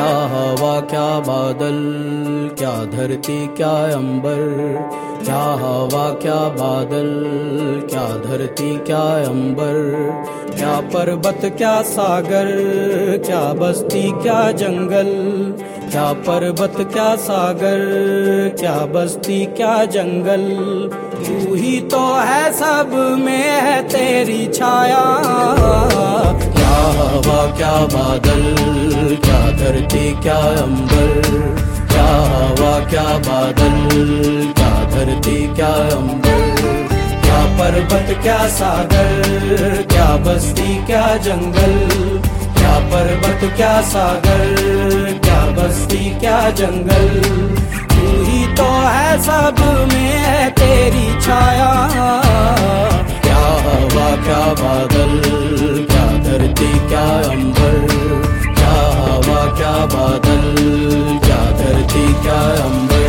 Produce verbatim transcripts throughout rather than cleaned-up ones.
हवा क्या बादल, क्या धरती क्या अंबर, क्या हवा क्या बादल, क्या धरती क्या अंबर, क्या पर्वत क्या सागर, क्या बस्ती क्या जंगल, क्या पर्वत क्या सागर, क्या बस्ती क्या जंगल, तू ही तो है सब में है तेरी छाया। क्या हवा क्या बादल, क्या धरती क्या अंबर, क्या हवा क्या बादल, क्या धरती क्या अंबर, क्या पर्वत क्या सागर, क्या बस्ती क्या जंगल, क्या पर्वत क्या सागर, क्या बस्ती क्या जंगल, तू ही तो है सब में है तेरी छाया। क्या हवा क्या बादल, क्या धरती क्या अंबर, क्या हवा क्या बादल, क्या धरती क्या अंबर।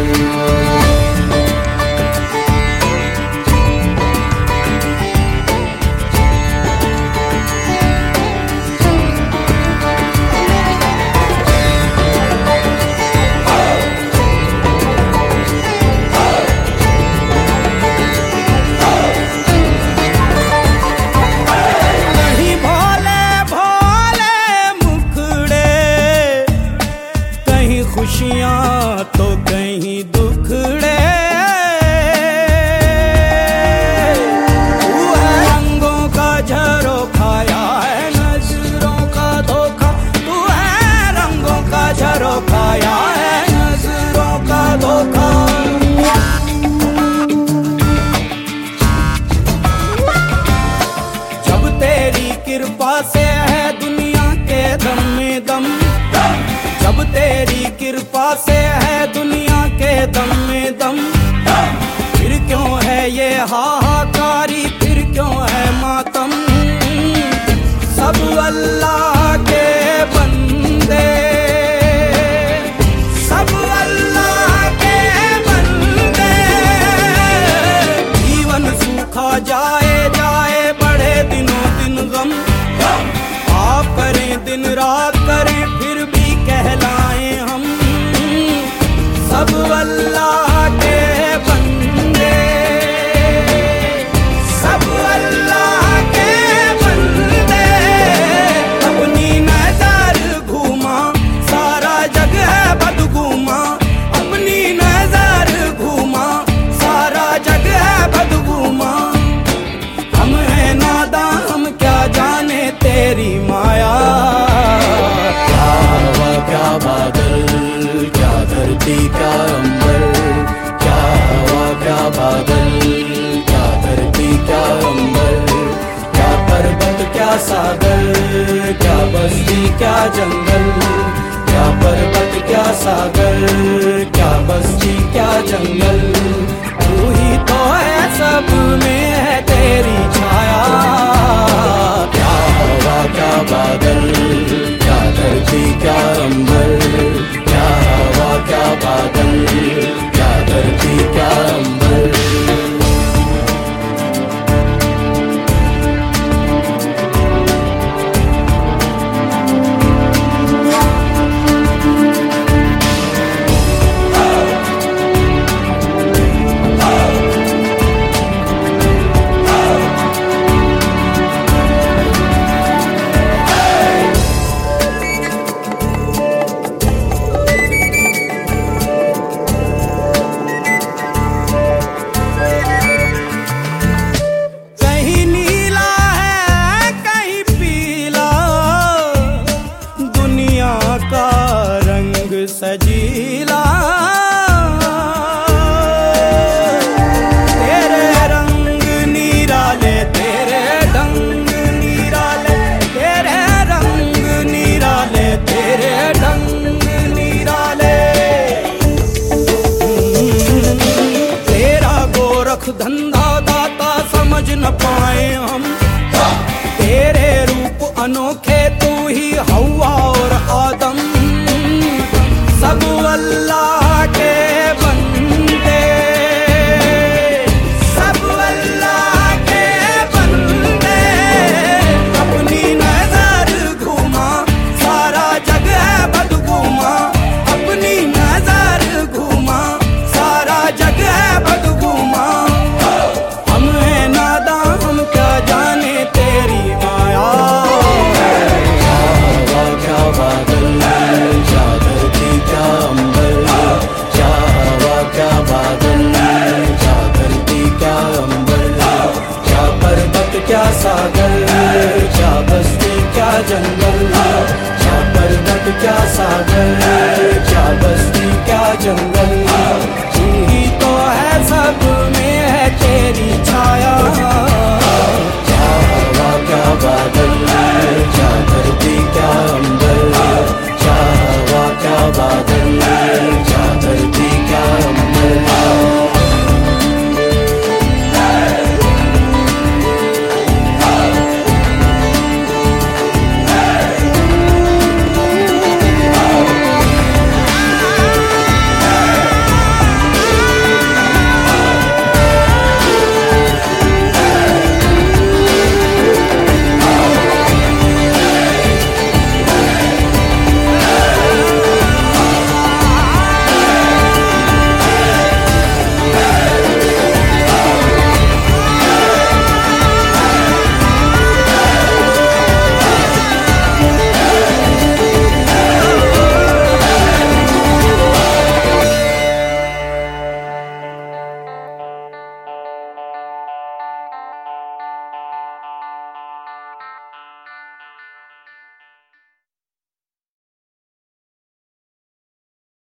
खुशियाँ तो कहीं दुखड़े, तू है रंगों का झरोखा या है नजरों का धोखा, तू है रंगों का झरोखा या है नजरों का धोखा। जब तेरी कृपा से है दुनिया के दम में दम, जब तेरी कृपा से है दुनिया के दम में दम, फिर क्यों है ये हाहाकारी, फिर क्यों है मातम। सब अल्लाह के बंदे, सब अल्लाह के बंदे, जीवन सूखा जाए जाए बढ़े दिनों दिन गम, आप करें दिन रात करें फिर भी कहलाएं हम सब अल्लाह के बंदे, सब अल्लाह के बंदे। अपनी नजर घूमा सारा जग है बदगुमा, अपनी नजर घूमा सारा जग है बदगुमा। हम हैं नादां हम क्या जाने तेरी माया। क्या बादल, क्या धरती क्या अंबर, क्या हवा क्या बादल, क्या धरती क्या अंबर, क्या पर्वत क्या सागर, क्या बस्ती क्या जंगल, क्या पर्वत क्या सागर, क्या बस्ती क्या जंगल, तू ही तो है सब में है तेरी छाया। क्या हवा क्या बादल, क्या धरती क्या अंबर, क्या हवा क्या बादल, क्या धरती क्या अंबर। सजीला तेरे रंग निराले, तेरे ढंग निराले, तेरे रंग निराले, तेरे ढंग निराले। तेरा गोरख धंधा दाता समझ न पाए हम, तेरे रूप अनोखे तू ही हवा और आदम। सब अल्लाह के बंदे, सब अल्लाह के बंदे। अपनी नजर घुमा सारा जग है बदगुमा, है।